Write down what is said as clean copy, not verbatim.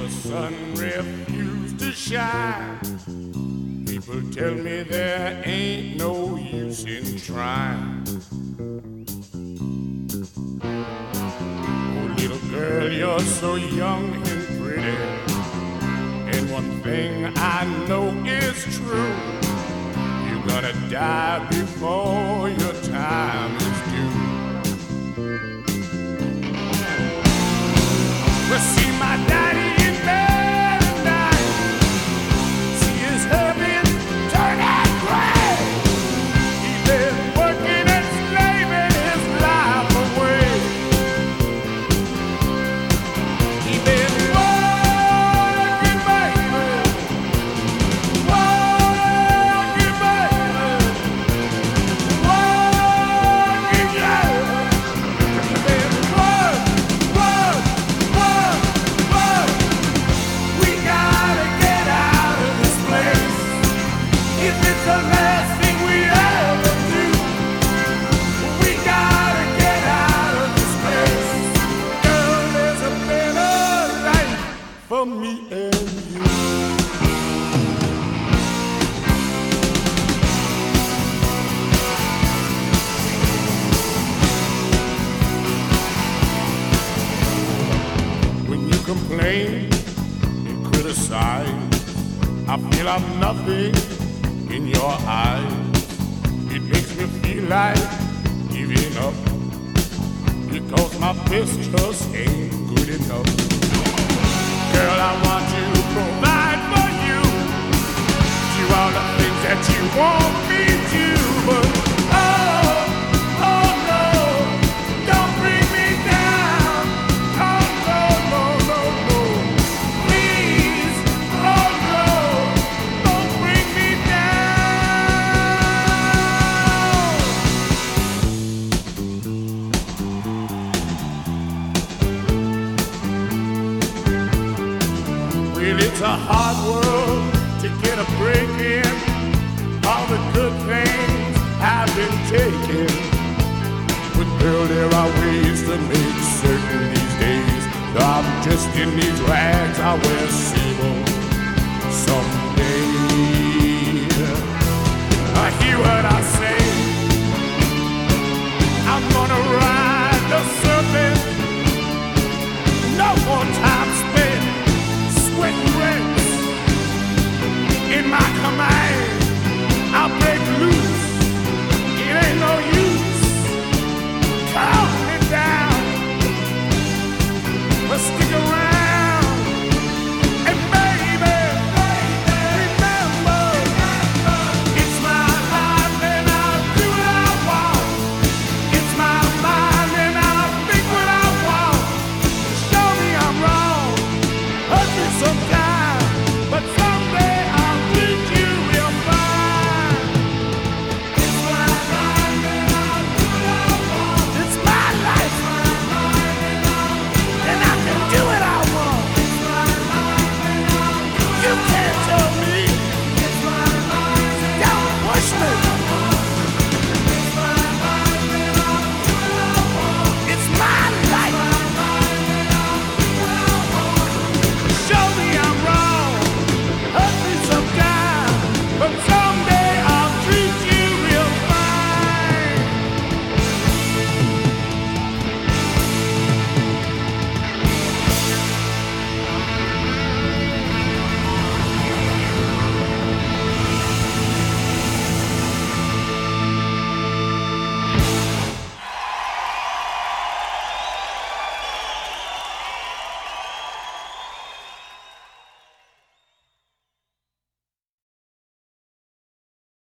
the sun refused to shine. People tell me there ain't no use in trying. Oh, little girl, you're so young and pretty, and one thing I know is true. You're gonna die before your time is due. Well, see my daddy in bed tonight. See his hubby turning gray. He's been working and slaving his life away. He's been working, baby. Working, baby. Working, yeah. He's been work. We gotta get out of this place. If it's the last thing we ever do, we gotta get out of this place. Girl, there's a better life for me and you. When you complain and criticize, I feel I'm nothing in your eyes. It makes me feel like giving up, because my best just ain't good enough. Girl, I want to provide for you. Do all the things that you want me to, but oh no, don't bring me down. Oh no, no, no, no. Please, oh no, don't bring me down. Well, it's a hard world to get a break in. All the good things have been taken. But girl, there are ways to make certain these days that I'm just in these rags I wear sable someday. I hear what I say.